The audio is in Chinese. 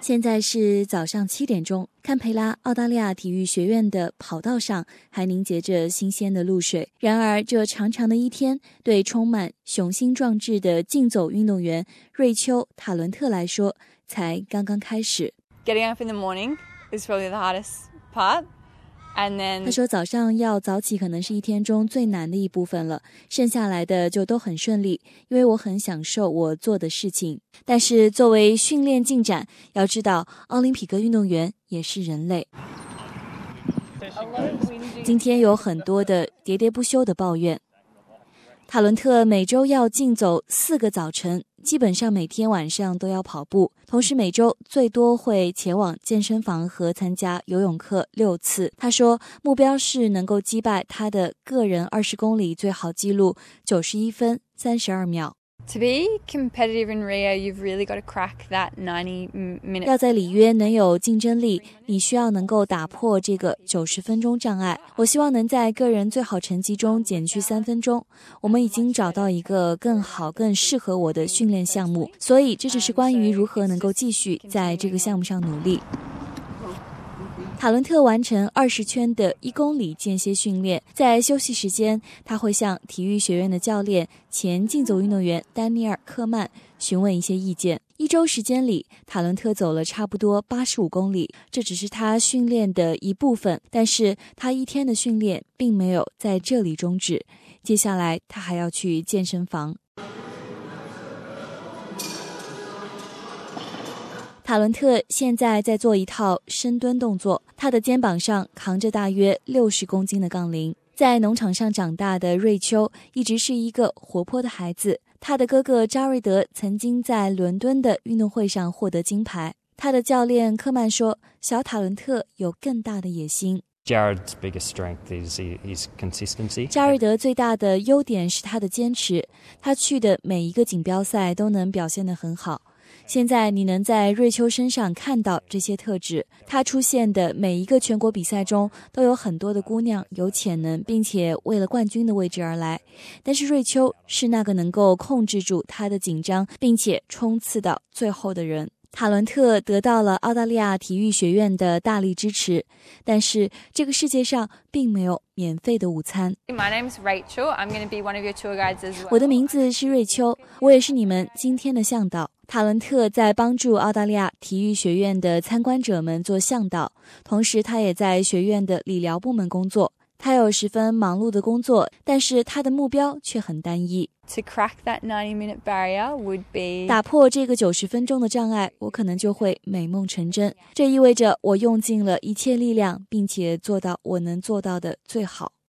现在是早上7点钟，堪培拉澳大利亚体育学院的跑道上还凝结着新鲜的露水。然而，这长长的一天对充满雄心壮志的竞走运动员瑞秋·塔伦特来说才刚刚开始。 Getting up in the morning is probably the hardest part.And then 他说早上要早起可能是一天中最难的一部分了，剩下来的就都很顺利，因为我很享受我做的事情。但是作为训练进展，要知道奥林匹克运动员也是人类。今天有很多的喋喋不休的抱怨。塔伦特每周要竞走4个早晨，基本上每天晚上都要跑步，同时每周最多会前往健身房和参加游泳课6次。他说目标是能够击败他的个人20公里最好纪录91分32秒。 To be competitive in Rio, you've really got to crack that 90 minute. 要在里约能有竞争力，你需要能够打破这个90分钟障碍。我希望能在个人最好成绩中减去3分钟。我们已经找到一个更好、更适合我的训练项目，所以这只是关于如何能够继续在这个项目上努力。塔伦特完成20圈的1公里间歇训练，在休息时间，他会向体育学院的教练、前竞走运动员丹尼尔·克曼询问一些意见。1周时间里，塔伦特走了差不多85公里，这只是他训练的一部分，但是他一天的训练并没有在这里终止，接下来他还要去健身房。塔伦特现在在做一套深蹲动作，他的肩膀上扛着大约60公斤的杠铃。在农场上长大的瑞秋一直是一个活泼的孩子，他的哥哥扎瑞德曾经在伦敦的运动会上获得金牌。他的教练科曼说，小塔伦特有更大的野心。 Jared's biggest strength is his consistency. 扎瑞德最大的优点是他的坚持，他去的每一个锦标赛都能表现得很好。现在你能在瑞秋身上看到这些特质，她出现的每一个全国比赛中都有很多的姑娘有潜能，并且为了冠军的位置而来，但是瑞秋是那个能够控制住她的紧张并且冲刺到最后的人。塔伦特得到了澳大利亚体育学院的大力支持，但是这个世界上并没有免费的午餐。 My name's Rachel. I'm going to be one of your tour guides as well. 我的名字是瑞秋，我也是你们今天的向导。塔伦特在帮助澳大利亚体育学院的参观者们做向导，同时他也在学院的理疗部门工作。他有十分忙碌的工作，但是他的目标却很单一。 To crack that 90-minute barrier would be 打破这个90分钟的障碍，我可能就会美梦成真。这意味着我用尽了一切力量，并且做到我能做到的最好。